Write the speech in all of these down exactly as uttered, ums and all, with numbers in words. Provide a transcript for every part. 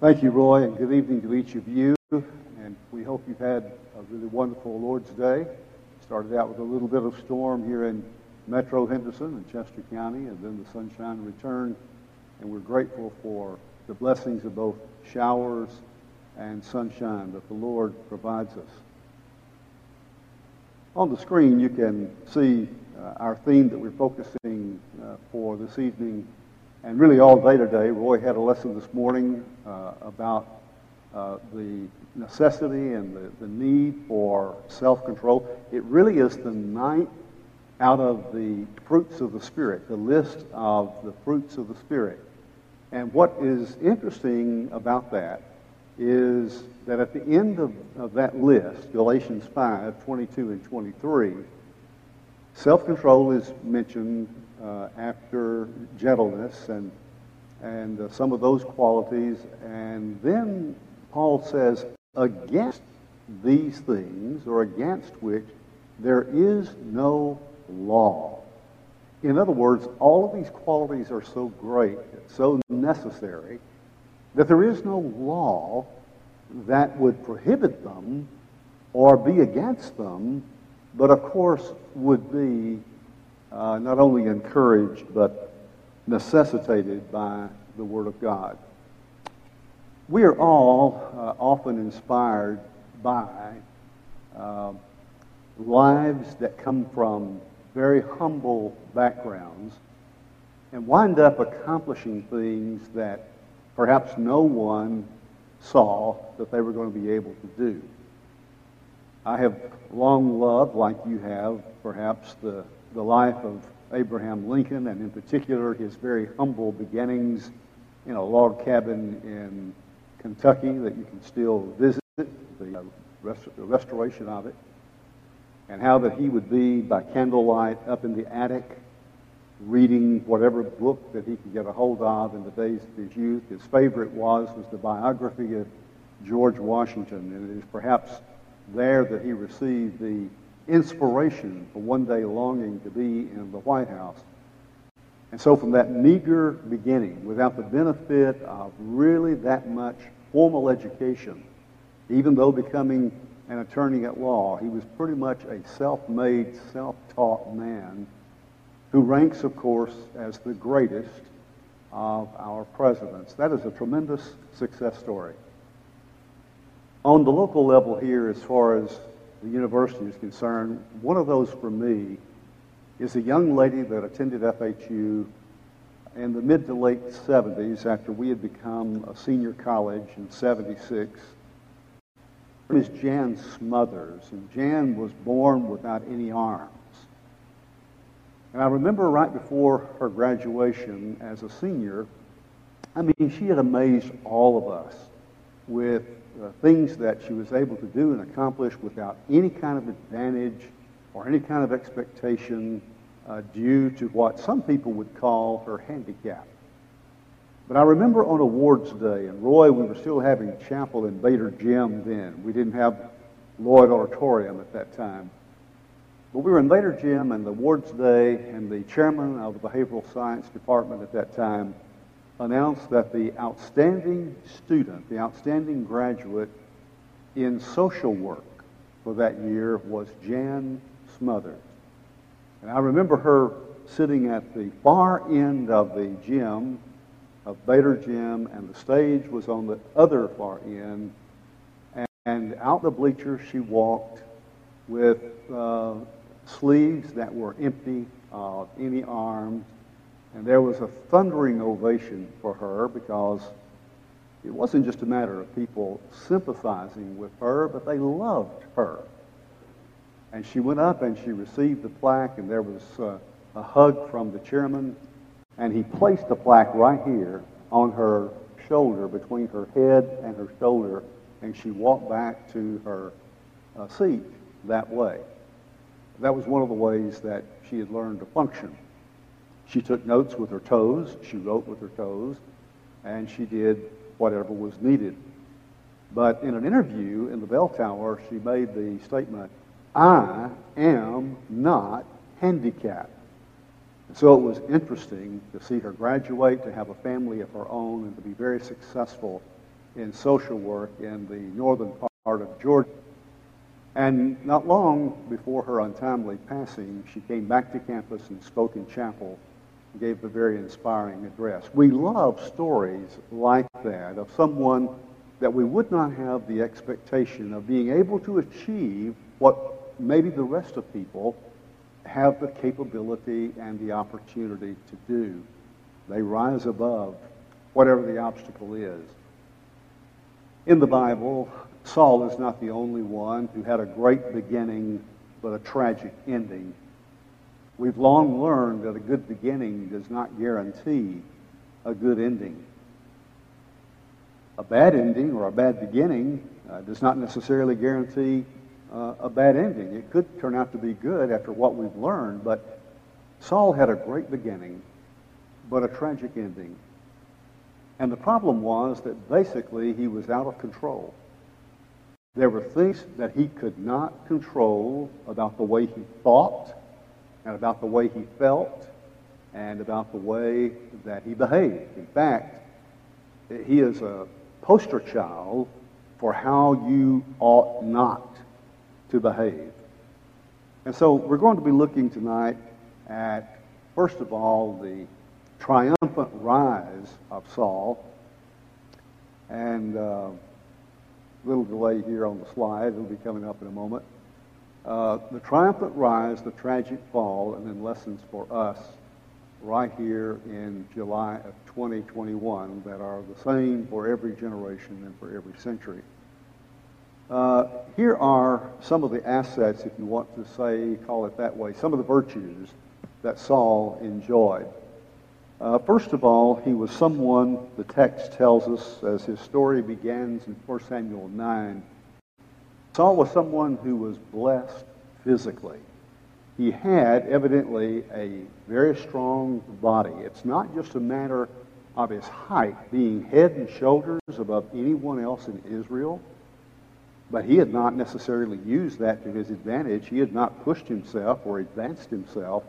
Thank you, Roy, and good evening to each of you. And we hope you've had a really wonderful Lord's Day. Started out with a little bit of storm here in Metro Henderson and Chester County, and then the sunshine returned. And we're grateful for the blessings of both showers and sunshine that the Lord provides us. On the screen, you can see uh, our theme that we're focusing uh, for this evening, and really all day today. Roy had a lesson this morning uh, about uh, the necessity and the, the need for self-control. It really is the ninth out of the fruits of the Spirit, the list of the fruits of the Spirit. And what is interesting about that is that at the end of, of that list, Galatians five, twenty-two and twenty-three, self-control is mentioned uh, after gentleness and, and uh, some of those qualities. And then Paul says, against these things, or against which there is no law. In other words, all of these qualities are so great, so necessary, that there is no law that would prohibit them or be against them, but of course would be uh, not only encouraged but necessitated by the Word of God. We are all uh, often inspired by uh, lives that come from very humble backgrounds and wind up accomplishing things that perhaps no one saw that they were going to be able to do. I have long loved, like you have, perhaps, the, the life of Abraham Lincoln, and in particular his very humble beginnings in a log cabin in Kentucky that you can still visit, the, uh, rest, the restoration of it, and how that he would be by candlelight up in the attic reading whatever book that he could get a hold of in the days of his youth. His favorite was, was the biography of George Washington, and it is perhaps there that he received the inspiration for one day longing to be in the White House. And so from that meager beginning, without the benefit of really that much formal education, even though becoming an attorney at law, he was pretty much a self-made, self-taught man who ranks, of course, as the greatest of our presidents. That is a tremendous success story. On the local level here, as far as the university is concerned, one of those for me is a young lady that attended F H U in the mid to late seventies after we had become a senior college in seventy-six. Her name is Jan Smothers, and Jan was born without any arms. And I remember right before her graduation as a senior, I mean, she had amazed all of us with uh, things that she was able to do and accomplish without any kind of advantage or any kind of expectation uh, due to what some people would call her handicap. But I remember on awards day, and Roy, we were still having chapel in Bader Gym then. We didn't have Lloyd Auditorium at that time. But we were in Bader Gym, and the awards day, and the chairman of the behavioral science department at that time announced that the outstanding student, the outstanding graduate in social work for that year was Jan Smothers. And I remember her sitting at the far end of the gym, of Bader Gym, and the stage was on the other far end, and, and out the bleachers she walked with uh, sleeves that were empty of any arms, and there was a thundering ovation for her because it wasn't just a matter of people sympathizing with her, but they loved her. And she went up and she received the plaque, and there was uh, a hug from the chairman, and he placed the plaque right here on her shoulder, between her head and her shoulder, and she walked back to her uh, seat that way. That was one of the ways that she had learned to function. She took notes with her toes, she wrote with her toes, and she did whatever was needed. But in an interview in the bell tower, she made the statement, "I am not handicapped." And so it was interesting to see her graduate, to have a family of her own, and to be very successful in social work in the northern part of Georgia. And not long before her untimely passing, she came back to campus and spoke in chapel and gave a very inspiring address. We love stories like that of someone that we would not have the expectation of being able to achieve what maybe the rest of people have the capability and the opportunity to do. They rise above whatever the obstacle is. In the Bible, Saul is not the only one who had a great beginning but a tragic ending. We've long learned that a good beginning does not guarantee a good ending. A bad ending or a bad beginning uh, does not necessarily guarantee uh, a bad ending. It could turn out to be good after what we've learned, but Saul had a great beginning but a tragic ending. And the problem was that basically he was out of control. There were things that he could not control about the way he thought and about the way he felt and about the way that he behaved. In fact, he is a poster child for how you ought not to behave. And so we're going to be looking tonight at, first of all, the triumphant rise of Saul. And uh, little delay here on the slide. It'll be coming up in a moment. Uh, the triumphant rise, the tragic fall, and then lessons for us right here in July of twenty twenty-one that are the same for every generation and for every century. Uh, here are some of the assets, if you want to say, call it that way, some of the virtues that Saul enjoyed. Uh, first of all, he was someone, the text tells us, as his story begins in First Samuel nine, Saul was someone who was blessed physically. He had, evidently, a very strong body. It's not just a matter of his height being head and shoulders above anyone else in Israel, but he had not necessarily used that to his advantage. He had not pushed himself or advanced himself.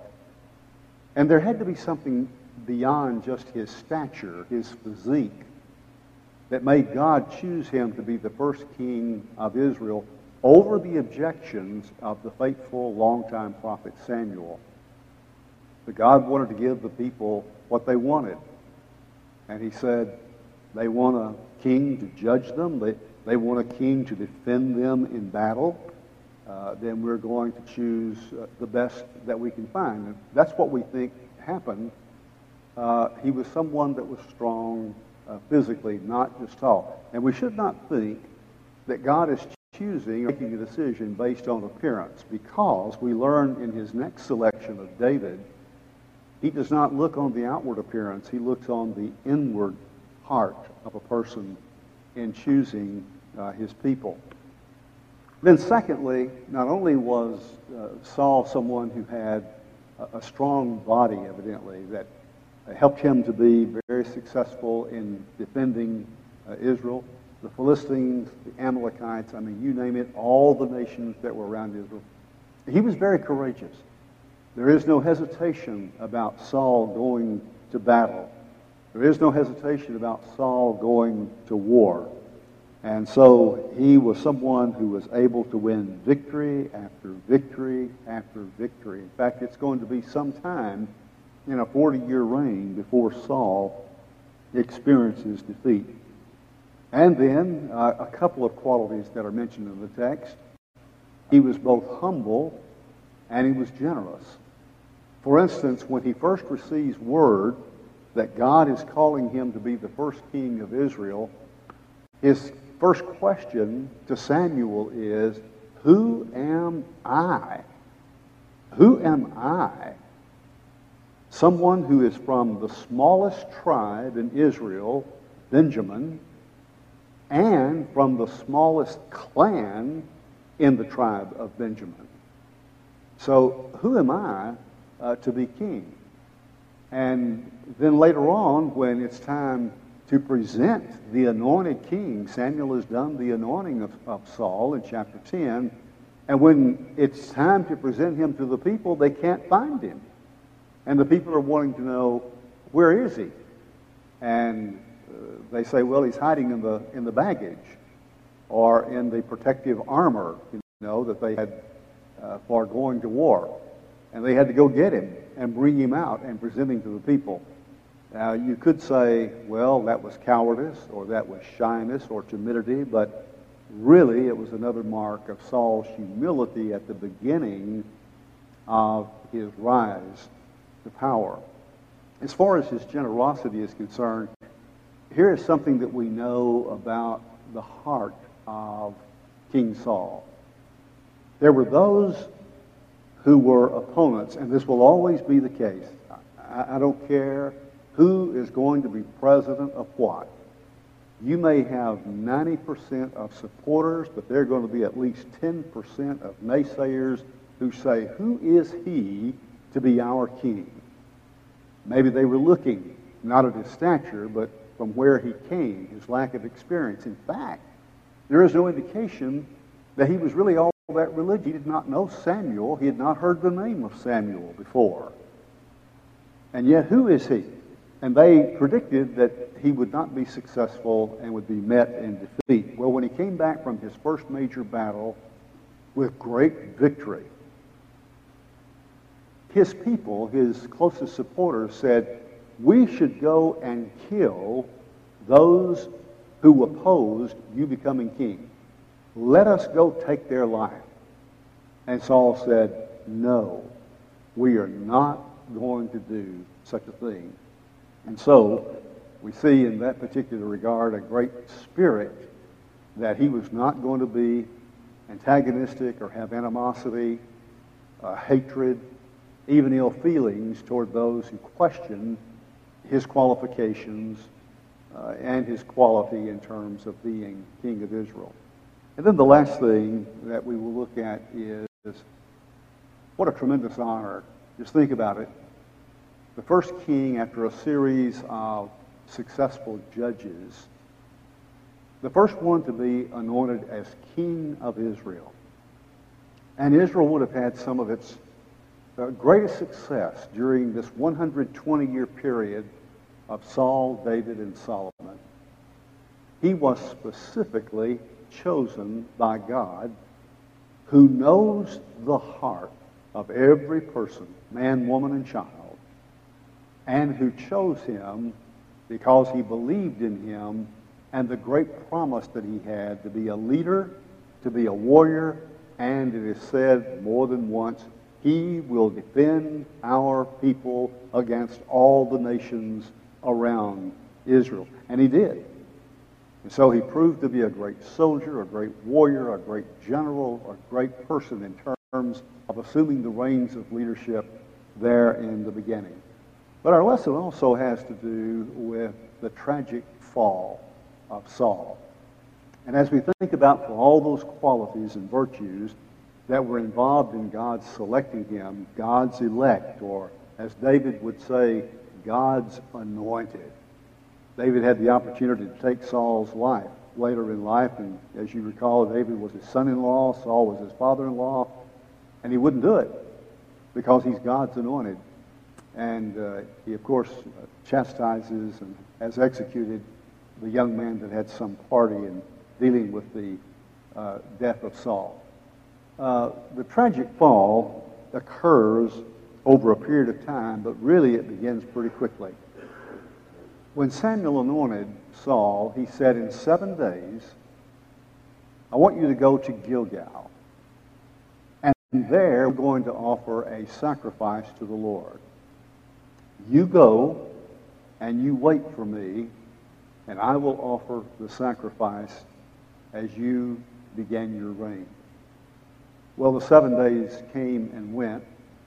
And there had to be something beyond just his stature, his physique, that made God choose him to be the first king of Israel over the objections of the faithful longtime prophet Samuel. But God wanted to give the people what they wanted. And he said, they want a king to judge them, they, they want a king to defend them in battle, uh, then we're going to choose uh, the best that we can find. And that's what we think happened. Uh, he was someone that was strong uh, physically, not just tall. And we should not think that God is choosing or making a decision based on appearance, because we learn in his next selection of David, he does not look on the outward appearance, he looks on the inward heart of a person in choosing uh, his people. Then secondly, not only was uh, Saul someone who had a, a strong body, evidently, that helped him to be very successful in defending uh, Israel. The Philistines, the Amalekites, I mean, you name it, all the nations that were around Israel. He was very courageous. There is no hesitation about Saul going to battle. There is no hesitation about Saul going to war. And so he was someone who was able to win victory after victory after victory. In fact, it's going to be some time in a forty-year reign before Saul experiences defeat. And then uh, a couple of qualities that are mentioned in the text. He was both humble and he was generous. For instance, when he first receives word that God is calling him to be the first king of Israel, his first question to Samuel is, who am I? Who am I? Someone who is from the smallest tribe in Israel, Benjamin, and from the smallest clan in the tribe of Benjamin. So who am I uh, to be king? And then later on, when it's time to present the anointed king, Samuel has done the anointing of, of Saul in chapter ten, and when it's time to present him to the people, they can't find him. And the people are wanting to know, where is he? And they say, well, he's hiding in the in the baggage or in the protective armor, you know, that they had uh, for going to war. And they had to go get him and bring him out and present him to the people. Now, you could say, well, that was cowardice or that was shyness or timidity, but really it was another mark of Saul's humility at the beginning of his rise to power. As far as his generosity is concerned, here is something that we know about the heart of King Saul. There were those who were opponents, and this will always be the case. I, I don't care who is going to be president of what. You may have ninety percent of supporters, but there are going to be at least ten percent of naysayers who say, who is he to be our king? Maybe they were looking not at his stature, but from where he came, his lack of experience. In fact, there is no indication that he was really all that religious. He did not know Samuel. He had not heard the name of Samuel before. And yet, who is he? And they predicted that he would not be successful and would be met in defeat. Well, when he came back from his first major battle with great victory, his people, his closest supporters, said, we should go and kill those who opposed you becoming king. Let us go take their life. And Saul said, no, we are not going to do such a thing. And so we see in that particular regard a great spirit that he was not going to be antagonistic or have animosity, uh, hatred, even ill feelings toward those who questioned his qualifications uh, and his quality in terms of being king of Israel. And then the last thing that we will look at is what a tremendous honor. Just think about it. The first king after a series of successful judges, the first one to be anointed as king of Israel. And Israel would have had some of its uh, greatest success during this one hundred twenty year period of Saul, David, and Solomon. He was specifically chosen by God, who knows the heart of every person, man, woman, and child, and who chose him because he believed in him and the great promise that he had to be a leader, to be a warrior, and it is said more than once, he will defend our people against all the nations around Israel. And he did. And so he proved to be a great soldier, a great warrior, a great general, a great person in terms of assuming the reins of leadership there in the beginning. But our lesson also has to do with the tragic fall of Saul. And as we think about for all those qualities and virtues that were involved in God selecting him, God's elect, or as David would say, God's anointed. David had the opportunity to take Saul's life later in life, and as you recall, David was his son-in-law, Saul was his father-in-law, and he wouldn't do it because he's God's anointed. And uh, he, of course, uh, chastises and has executed the young man that had some party in dealing with the uh, death of Saul. Uh, the tragic fall occurs over a period of time, but really it begins pretty quickly. When Samuel anointed Saul, he said, in seven days, I want you to go to Gilgal. And there we're going to offer a sacrifice to the Lord. You go and you wait for me, and I will offer the sacrifice as you began your reign. Well, the seven days came and went.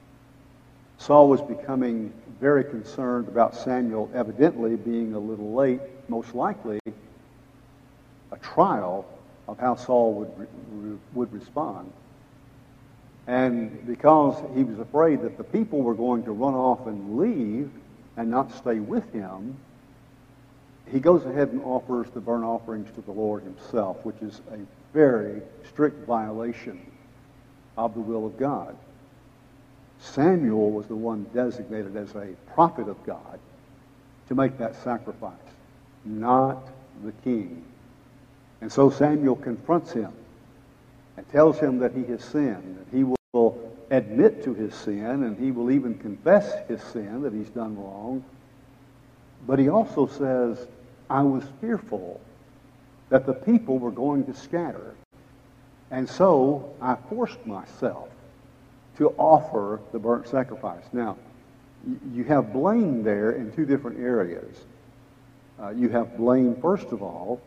Saul was becoming very concerned about Samuel evidently being a little late, most likely a trial of how Saul would, would respond. And because he was afraid that the people were going to run off and leave and not stay with him, he goes ahead and offers the burnt offerings to the Lord himself, which is a very strict violation of the will of God. Samuel was the one designated as a prophet of God to make that sacrifice. not the king. And so Samuel confronts him and tells him that he has sinned, that he will admit to his sin, and he will even confess his sin, that he's done wrong. But he also says, I was fearful that the people were going to scatter. And so I forced myself to offer the burnt sacrifice. Now, you have blame there in two different areas. Uh, you have blame, first of all,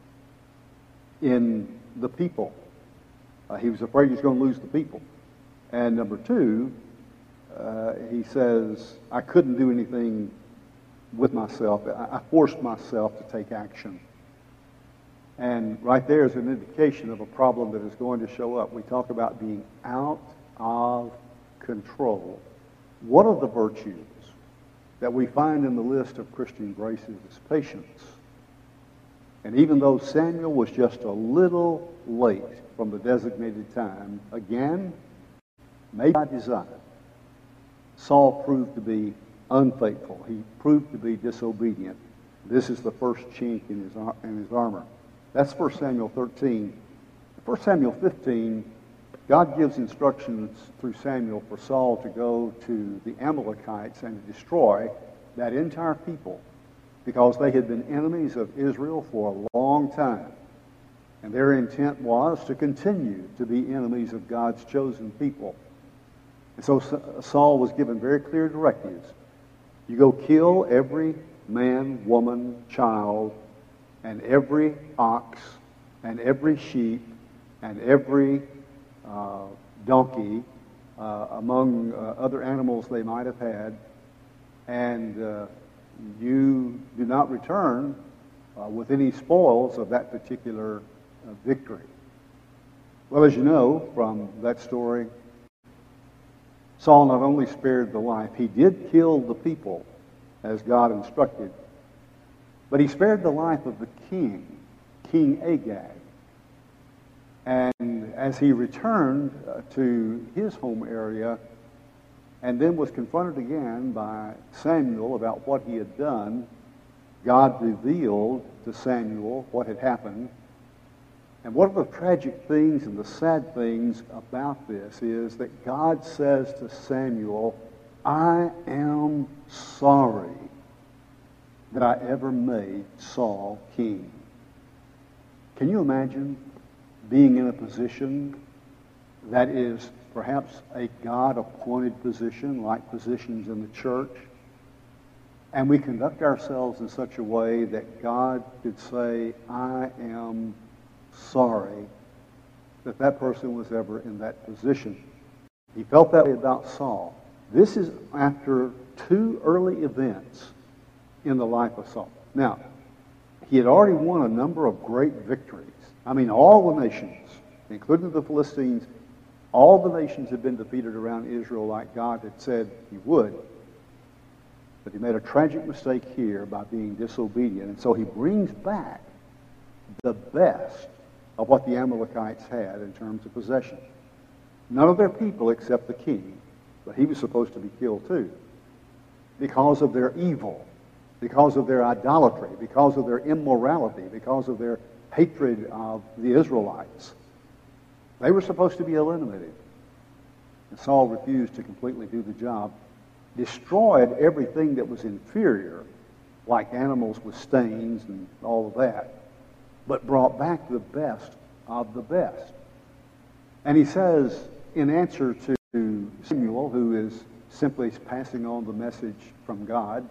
in the people. Uh, he was afraid he was going to lose the people. And number two, uh, he says, I couldn't do anything with myself. I, I forced myself to take action. And right there is an indication of a problem that is going to show up. We talk about being out of control. One of the virtues that we find in the list of Christian graces is patience. And even though Samuel was just a little late from the designated time, again, maybe by design, Saul proved to be unfaithful. He proved to be disobedient. This is the first chink in his, in his armor. That's First Samuel thirteen. First Samuel fifteen, God gives instructions through Samuel for Saul to go to the Amalekites and to destroy that entire people because they had been enemies of Israel for a long time. And their intent was to continue to be enemies of God's chosen people. And so Saul was given very clear directives. You go kill every man, woman, child, and every ox, and every sheep, and every uh, donkey, uh, among uh, other animals they might have had, and uh, you do not return uh, with any spoils of that particular uh, victory. Well, as you know from that story, Saul not only spared the life, he did kill the people as God instructed, but he spared the life of the king, King Agag. And as he returned uh, to his home area and then was confronted again by Samuel about what he had done, God revealed to Samuel what had happened. And one of the tragic things and the sad things about this is that God says to Samuel, I am sorry that I ever made Saul king. Can you imagine being in a position that is perhaps a God-appointed position, like positions in the church, and we conduct ourselves in such a way that God could say, I am sorry that that person was ever in that position. He felt that way about Saul. This is after two early events in the life of Saul. Now, he had already won a number of great victories. I mean, all the nations, including the Philistines, all the nations had been defeated around Israel like God had said he would. But he made a tragic mistake here by being disobedient. And so he brings back the best of what the Amalekites had in terms of possession. None of their people except the king, but he was supposed to be killed too, because of their evil, because of their idolatry, because of their immorality, because of their hatred of the Israelites. They were supposed to be eliminated. And Saul refused to completely do the job, destroyed everything that was inferior, like animals with stains and all of that, but brought back the best of the best. And he says, in answer to Samuel, who is simply passing on the message from God,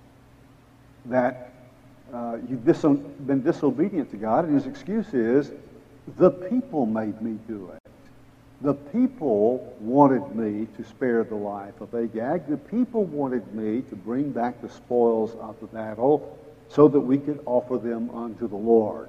that uh, you've diso- been disobedient to God, and his excuse is, the people made me do it. The people wanted me to spare the life of Agag. The people wanted me to bring back the spoils of the battle so that we could offer them unto the Lord.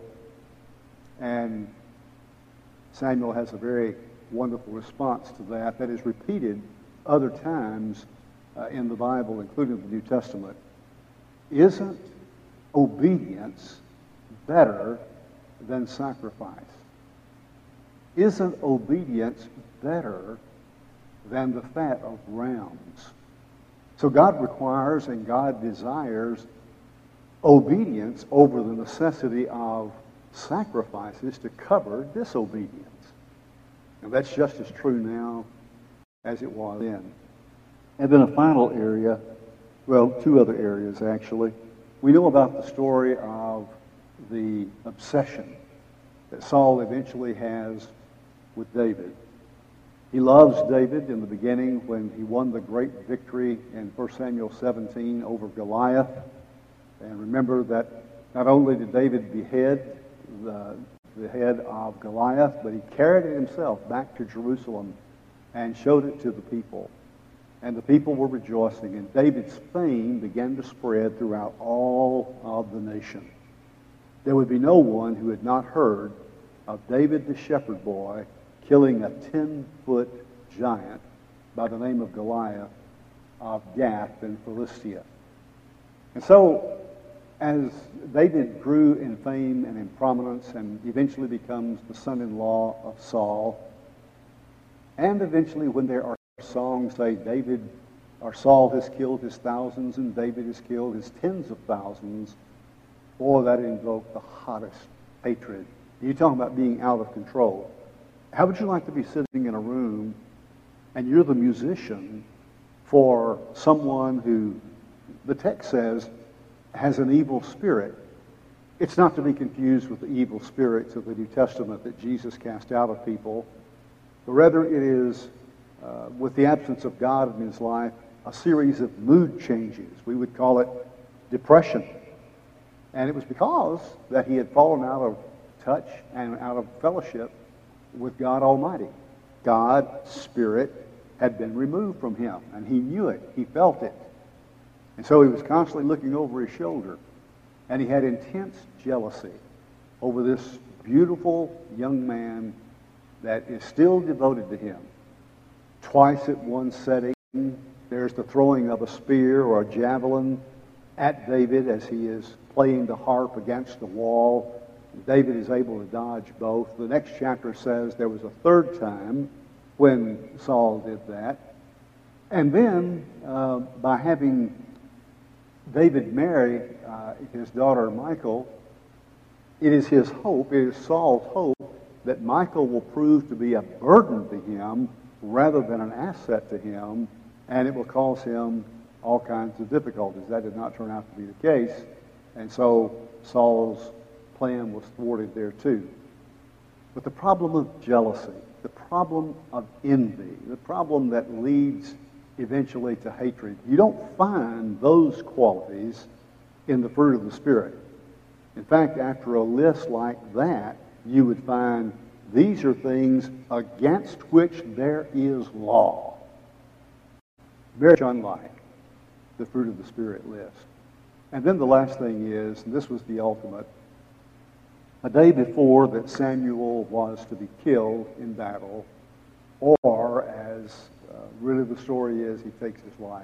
And Samuel has a very wonderful response to that that is repeated other times uh, in the Bible, including the New Testament. Isn't obedience better than sacrifice? Isn't obedience better than the fat of rams? So God requires and God desires obedience over the necessity of sacrifices to cover disobedience. And that's just as true now as it was then. And then a final area, well, two other areas actually. We know about the story of the obsession that Saul eventually has with David. He loves David in the beginning when he won the great victory in First Samuel seventeen over Goliath. And remember that not only did David behead the, the head of Goliath, but he carried it himself back to Jerusalem and showed it to the people. And the people were rejoicing, and David's fame began to spread throughout all of the nation. There would be no one who had not heard of David the shepherd boy killing a ten-foot giant by the name of Goliath of Gath in Philistia. And so, as David grew in fame and in prominence and eventually becomes the son-in-law of Saul, and eventually when there are songs say David or Saul has killed his thousands and David has killed his tens of thousands, boy, that invoked the hottest hatred. You're talking about being out of control. How would you like to be sitting in a room and you're the musician for someone who, the text says, has an evil spirit? It's not to be confused with the evil spirits of the New Testament that Jesus cast out of people, but rather it is, uh, with the absence of God in his life, a series of mood changes. We would call it depression. And it was because that he had fallen out of touch and out of fellowship with God Almighty. God's Spirit had been removed from him, and he knew it. He felt it. And so he was constantly looking over his shoulder, and he had intense jealousy over this beautiful young man that is still devoted to him. Twice at one setting, there's the throwing of a spear or a javelin at David as he is playing the harp against the wall. David is able to dodge both. The next chapter says there was a third time when Saul did that. And then, uh, by having David marry uh, his daughter Michal, it is his hope, it is Saul's hope, that Michal will prove to be a burden to him rather than an asset to him, and it will cause him all kinds of difficulties. That did not turn out to be the case, and so Saul's plan was thwarted there too. But the problem of jealousy, the problem of envy, the problem that leads eventually to hatred, you don't find those qualities in the fruit of the Spirit. In fact, after a list like that, you would find these are things against which there is law. Very unlike the fruit of the Spirit list. And then the last thing is, and this was the ultimate, a day before that Samuel was to be killed in battle, or as uh, really the story is, he takes his life.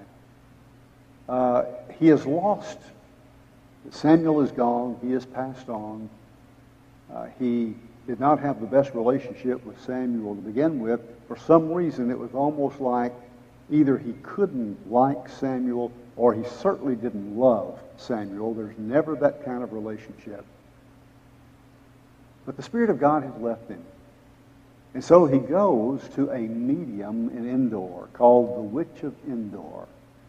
Uh, he has lost. Samuel is gone. He has passed on. Uh, he did not have the best relationship with Samuel to begin with. For some reason, it was almost like either he couldn't like Samuel or he certainly didn't love Samuel. There's never that kind of relationship. But the Spirit of God has left him. And so he goes to a medium in Endor called the Witch of Endor.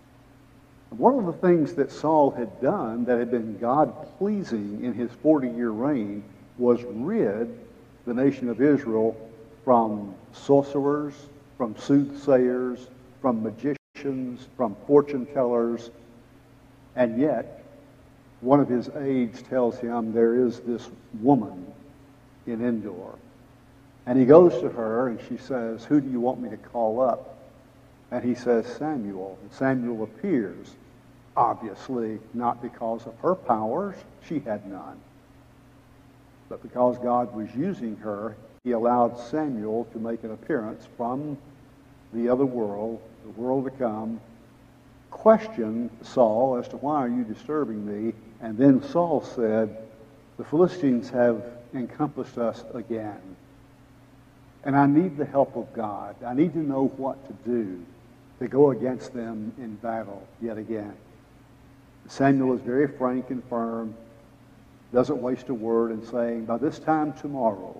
One of the things that Saul had done that had been God-pleasing in his forty-year reign was rid the nation of Israel from sorcerers, from soothsayers, from magicians, from fortune tellers. And yet, one of his aides tells him there is this woman in Endor. And he goes to her and she says, "Who do you want me to call up?" And he says, "Samuel." And Samuel appears, obviously not because of her powers, she had none, but because God was using her, he allowed Samuel to make an appearance from the other world, the world to come, question Saul as to, "Why are you disturbing me?" And then Saul said, "The Philistines have encompassed us again, and I need the help of God. I need to know what to do to go against them in battle yet again." Samuel is very frank and firm, doesn't waste a word in saying, by this time tomorrow,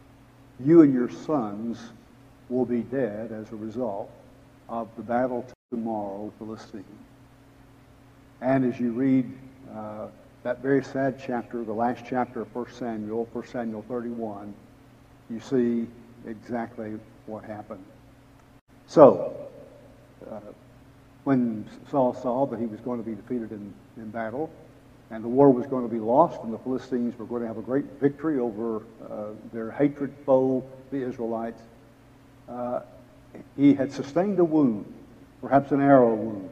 you and your sons will be dead as a result of the battle tomorrow with the Philistines. And as you read uh, that very sad chapter, the last chapter of First Samuel, First Samuel thirty-one, you see exactly what happened. So, uh, when Saul saw that he was going to be defeated in, in battle, and the war was going to be lost, and the Philistines were going to have a great victory over uh, their hatred foe, the Israelites, uh, he had sustained a wound, perhaps an arrow wound.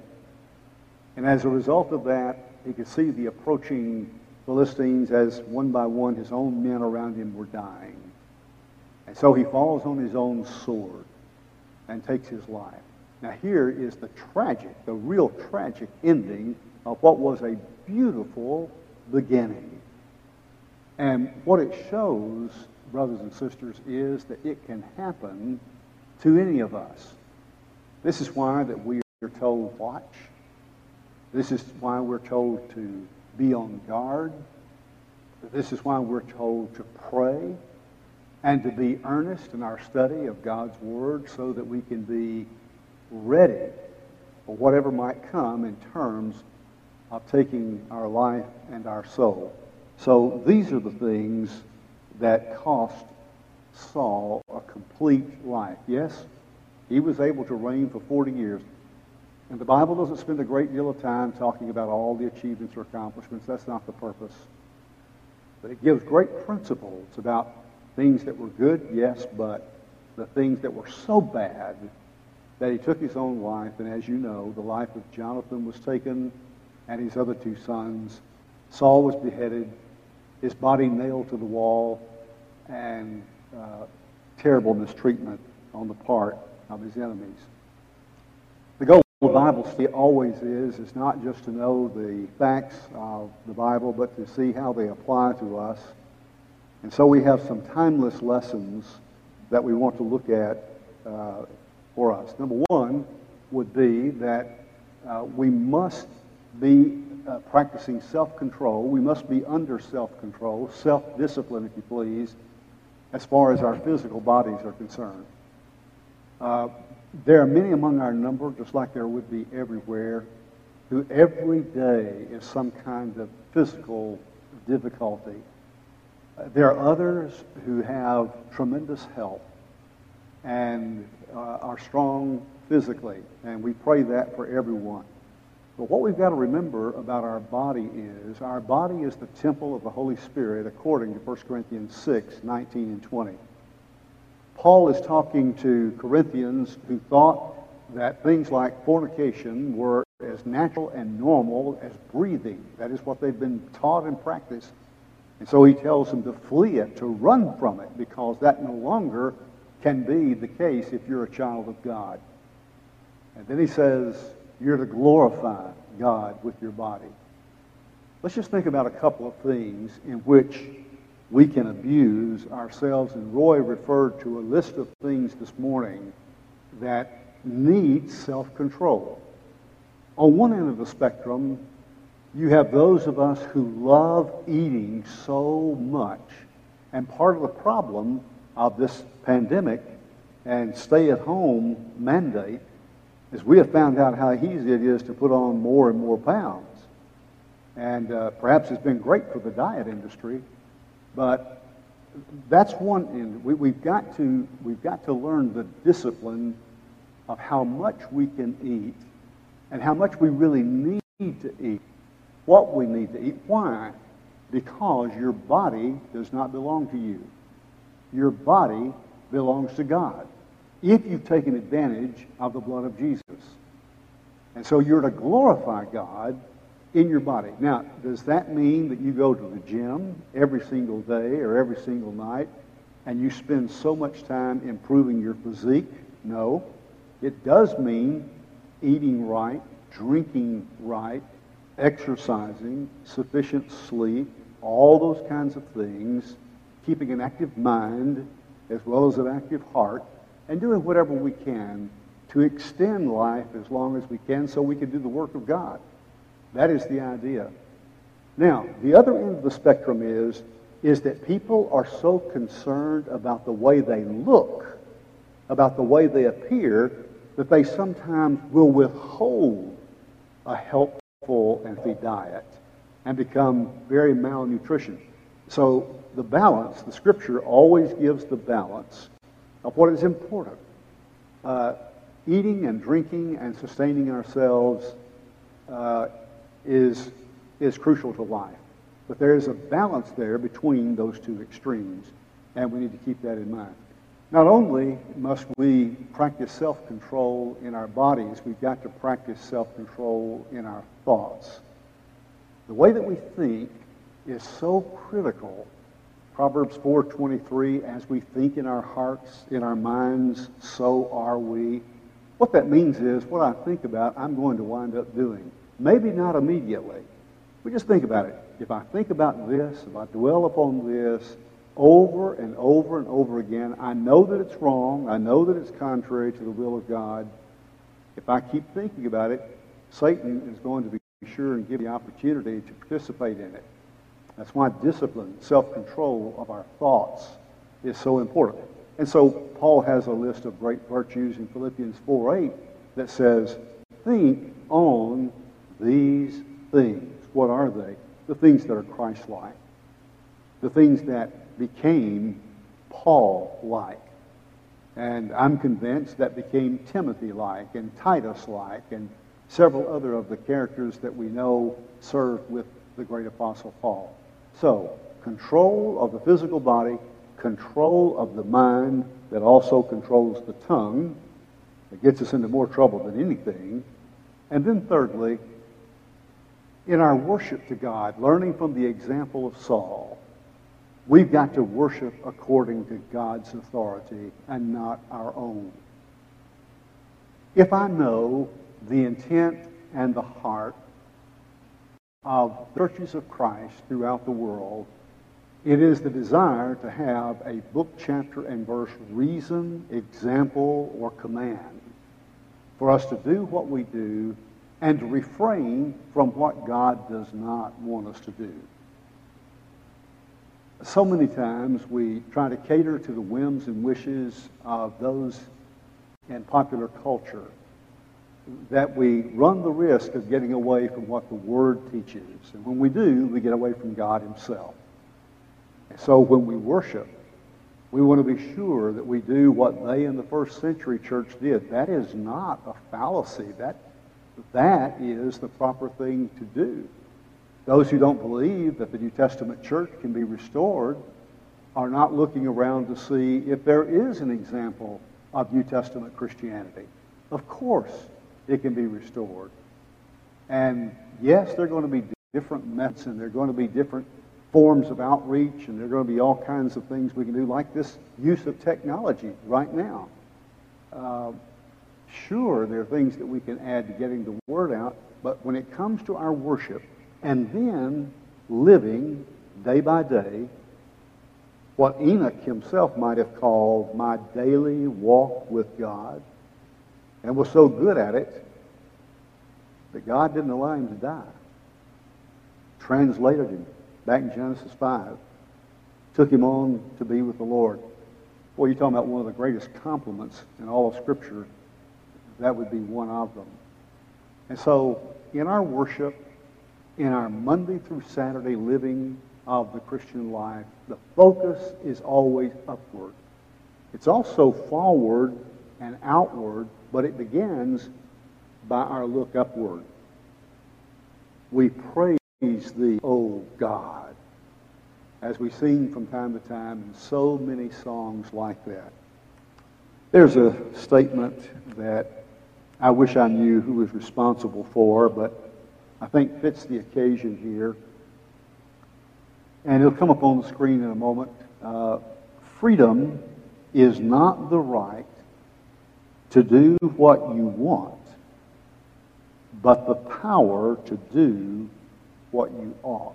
And as a result of that, he could see the approaching Philistines as one by one his own men around him were dying. And so he falls on his own sword and takes his life. Now here is the tragic, the real tragic ending of what was a beautiful beginning. And what it shows, brothers and sisters, is that it can happen to any of us. This is why that we are told watch. This is why we're told to be on guard. This is why we're told to pray and to be earnest in our study of God's Word so that we can be ready for whatever might come in terms of taking our life and our soul. So these are the things that cost Saul a complete life. Yes, he was able to reign for forty years. And the Bible doesn't spend a great deal of time talking about all the achievements or accomplishments. That's not the purpose. But it gives great principles about things that were good, yes, but the things that were so bad that he took his own life. And as you know, the life of Jonathan was taken and his other two sons. Saul was beheaded, his body nailed to the wall, and uh, terrible mistreatment on the part of his enemies. The goal of the Bible study always is, is not just to know the facts of the Bible, but to see how they apply to us. And so we have some timeless lessons that we want to look at uh, for us. Number one would be that uh, we must be uh, practicing self-control. We must be under self-control, self-discipline, if you please, as far as our physical bodies are concerned. Uh, there are many among our number, just like there would be everywhere, who every day is some kind of physical difficulty. Uh, there are others who have tremendous health and uh, are strong physically, and we pray that for everyone. But what we've got to remember about our body is our body is the temple of the Holy Spirit according to First Corinthians six, nineteen and twenty. Paul is talking to Corinthians who thought that things like fornication were as natural and normal as breathing. That is what they've been taught and practiced. And so he tells them to flee it, to run from it, because that no longer can be the case if you're a child of God. And then he says, you're to glorify God with your body. Let's just think about a couple of things in which we can abuse ourselves. And Roy referred to a list of things this morning that need self-control. On one end of the spectrum, you have those of us who love eating so much. And part of the problem of this pandemic and stay-at-home mandate is we have found out how easy it is to put on more and more pounds. And uh, perhaps it's been great for the diet industry, but that's one end. We, we've got to we've got to learn the discipline of how much we can eat and how much we really need to eat, what we need to eat. Why? Because your body does not belong to you. Your body belongs to God, if you've taken advantage of the blood of Jesus. And so you're to glorify God in your body. Now, does that mean that you go to the gym every single day or every single night and you spend so much time improving your physique? No. It does mean eating right, drinking right, exercising, sufficient sleep, all those kinds of things, keeping an active mind as well as an active heart, and doing whatever we can to extend life as long as we can so we can do the work of God. That is the idea. Now, the other end of the spectrum is, is that people are so concerned about the way they look, about the way they appear, that they sometimes will withhold a helpful and healthy diet and become very malnutrition. So the balance, the Scripture always gives the balance of what is important. Uh, eating and drinking and sustaining ourselves uh, is, is crucial to life. But there is a balance there between those two extremes, and we need to keep that in mind. Not only must we practice self-control in our bodies, we've got to practice self-control in our thoughts. The way that we think is so critical. Proverbs four twenty-three, as we think in our hearts, in our minds, so are we. What that means is, what I think about, I'm going to wind up doing. Maybe not immediately. We just think about it. If I think about this, if I dwell upon this over and over and over again, I know that it's wrong. I know that it's contrary to the will of God. If I keep thinking about it, Satan is going to be sure and give the opportunity to participate in it. That's why discipline, self-control of our thoughts is so important. And so Paul has a list of great virtues in Philippians four eight that says, think on these things. What are they? The things that are Christ-like. The things that became Paul-like. And I'm convinced that became Timothy-like and Titus-like and several other of the characters that we know served with the great Apostle Paul. So, control of the physical body, control of the mind that also controls the tongue, that gets us into more trouble than anything. And then thirdly, in our worship to God, learning from the example of Saul, we've got to worship according to God's authority and not our own. If I know the intent and the heart of the churches of Christ throughout the world, it is the desire to have a book, chapter, and verse reason, example, or command for us to do what we do and to refrain from what God does not want us to do. So many times we try to cater to the whims and wishes of those in popular culture that we run the risk of getting away from what the Word teaches. And when we do, we get away from God Himself. And so when we worship, we want to be sure that we do what they in the first century church did. That is not a fallacy. That, that is the proper thing to do. Those who don't believe that the New Testament church can be restored are not looking around to see if there is an example of New Testament Christianity. Of course, it can be restored. And yes, there are going to be different methods, and there are going to be different forms of outreach, and there are going to be all kinds of things we can do, like this use of technology right now. Uh, sure, there are things that we can add to getting the word out, but when it comes to our worship, and then living day by day what Enoch himself might have called my daily walk with God, and was so good at it that God didn't allow him to die. Translated him back in Genesis five. Took him on to be with the Lord. Boy, you're talking about one of the greatest compliments in all of Scripture. That would be one of them. And so, in our worship, in our Monday through Saturday living of the Christian life, the focus is always upward. It's also forward and outward, but it begins by our look upward. We praise Thee, O God, as we sing from time to time in so many songs like that. There's a statement that I wish I knew who was responsible for, but I think fits the occasion here. And it'll come up on the screen in a moment. Uh, freedom is not the right to do what you want, but the power to do what you ought.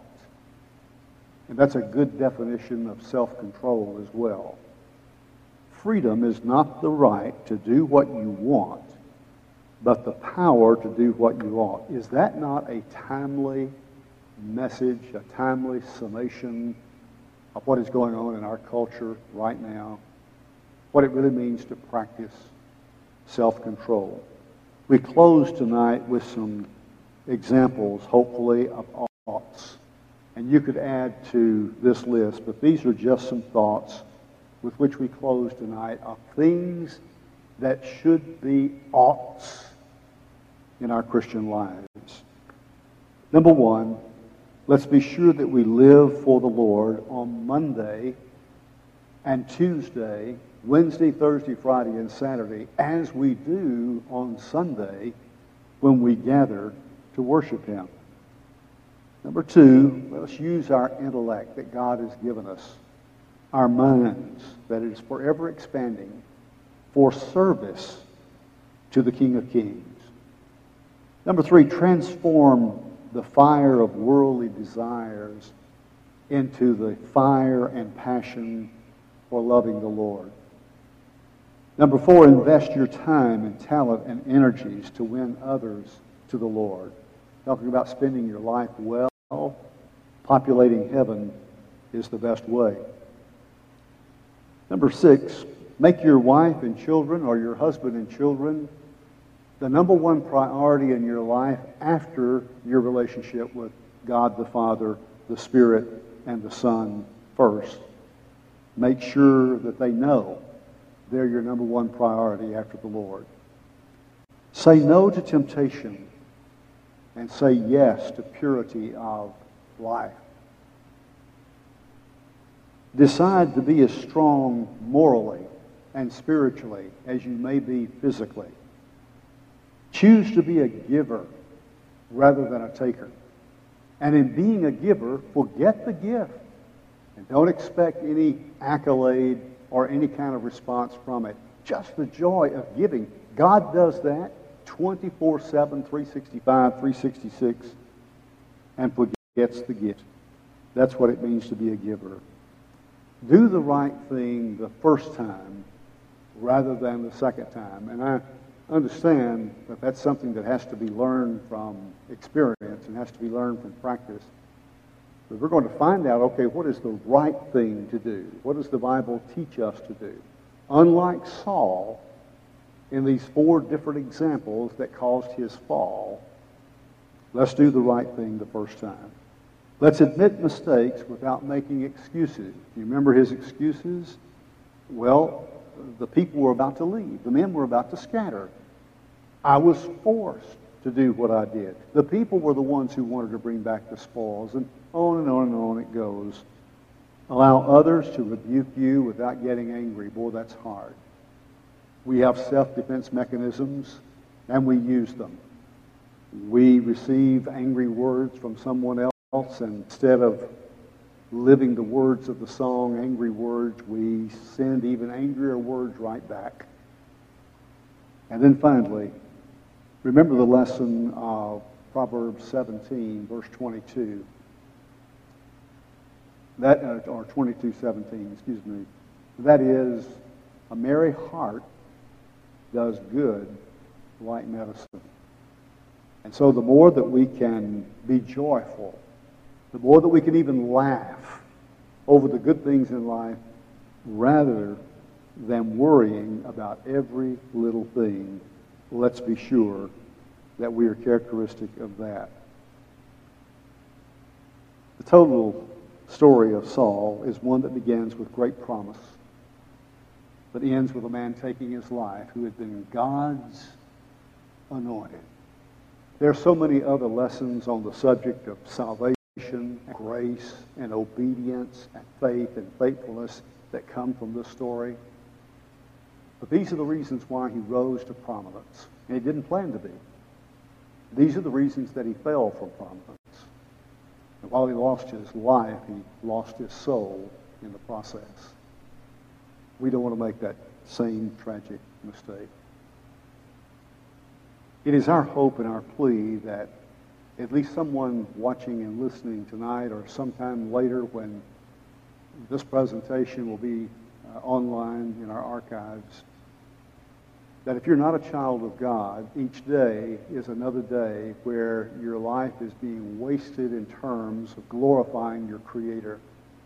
And that's a good definition of self-control as well. Freedom is not the right to do what you want, but the power to do what you ought. Is that not a timely message, a timely summation of what is going on in our culture right now? What it really means to practice self-control. We close tonight with some examples, hopefully, of oughts. And you could add to this list, but these are just some thoughts with which we close tonight of things that should be oughts in our Christian lives. Number one, let's be sure that we live for the Lord on Monday and Tuesday, Wednesday, Thursday, Friday, and Saturday, as we do on Sunday when we gather to worship Him. Number two, let's use our intellect that God has given us, our minds that is forever expanding, for service to the King of Kings. Number three, transform the fire of worldly desires into the fire and passion for loving the Lord. Number four, invest your time and talent and energies to win others to the Lord. Talking about spending your life well, populating heaven is the best way. Number six, make your wife and children or your husband and children the number one priority in your life after your relationship with God the Father, the Spirit, and the Son first. Make sure that they know they're your number one priority after the Lord. Say no to temptation and say yes to purity of life. Decide to be as strong morally and spiritually as you may be physically. Choose to be a giver rather than a taker. And in being a giver, forget the gift. And don't expect any accolade or any kind of response from it. Just the joy of giving. God does that twenty-four seven, three sixty-five, three sixty-six, and forgets the gift. That's what it means to be a giver. Do the right thing the first time rather than the second time. And I understand that that's something that has to be learned from experience and has to be learned from practice. But we're going to find out, okay, what is the right thing to do? What does the Bible teach us to do? Unlike Saul, in these four different examples that caused his fall, let's do the right thing the first time. Let's admit mistakes without making excuses. You remember his excuses? Well, the people were about to leave. The men were about to scatter. I was forced to do what I did. The people were the ones who wanted to bring back the spoils, and on and on and on it goes. Allow others to rebuke you without getting angry. Boy, that's hard. We have self-defense mechanisms, and we use them. We receive angry words from someone else, and instead of living the words of the song, angry words, we send even angrier words right back. And then finally, remember the lesson of Proverbs seventeen, verse twenty-two. That, uh, or twenty-two seventeen, excuse me. That is, a merry heart does good like medicine. And so the more that we can be joyful, the more that we can even laugh over the good things in life rather than worrying about every little thing, let's be sure that we are characteristic of that. The total story of Saul is one that begins with great promise, but ends with a man taking his life who had been God's anointed. There are so many other lessons on the subject of salvation, and grace, and obedience, and faith, and faithfulness that come from this story. But these are the reasons why he rose to prominence. And he didn't plan to be. These are the reasons that he fell from prominence. And while he lost his life, he lost his soul in the process. We don't want to make that same tragic mistake. It is our hope and our plea that at least someone watching and listening tonight or sometime later when this presentation will be uh, online in our archives, that if you're not a child of God, each day is another day where your life is being wasted in terms of glorifying your Creator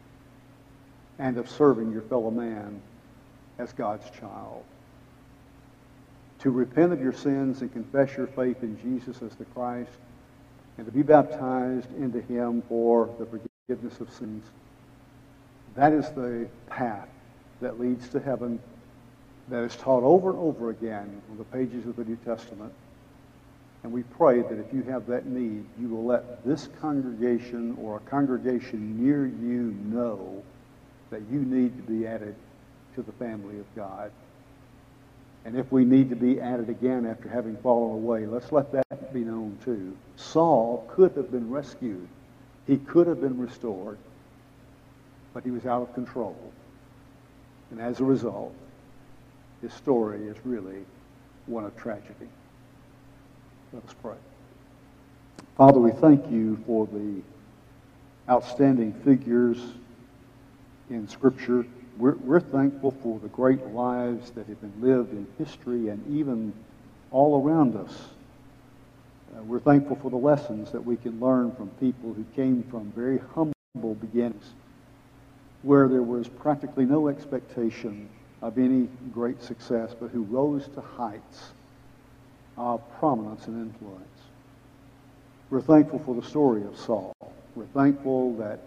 and of serving your fellow man as God's child. To repent of your sins and confess your faith in Jesus as the Christ, and to be baptized into Him for the forgiveness of sins. That is the path that leads to heaven, that is taught over and over again on the pages of the New Testament. And we pray that if you have that need, you will let this congregation or a congregation near you know that you need to be added to the family of God. And if we need to be added again after having fallen away, let's let that be known too. Saul could have been rescued. He could have been restored, but he was out of control. And as a result, his story is really one of tragedy. Let us pray. Father, we thank you for the outstanding figures in Scripture. We're, we're thankful for the great lives that have been lived in history and even all around us. Uh, we're thankful for the lessons that we can learn from people who came from very humble beginnings, where there was practically no expectation of any great success, but who rose to heights of prominence and influence. We're thankful for the story of Saul. We're thankful that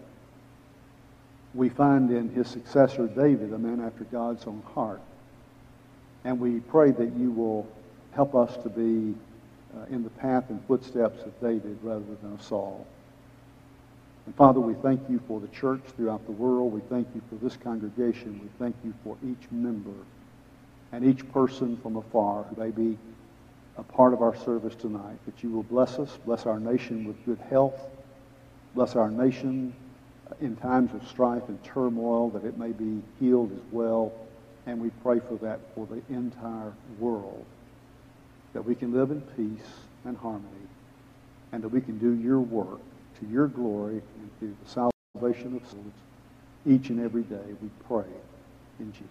we find in his successor David a man after God's own heart. And we pray that you will help us to be uh, in the path and footsteps of David rather than of Saul. And Father, we thank you for the church throughout the world. We thank you for this congregation. We thank you for each member and each person from afar who may be a part of our service tonight. That you will bless us, bless our nation with good health, bless our nation in times of strife and turmoil, that it may be healed as well. And we pray for that for the entire world, that we can live in peace and harmony, and that we can do your work to your glory and to the salvation of souls each and every day. We pray in Jesus' name.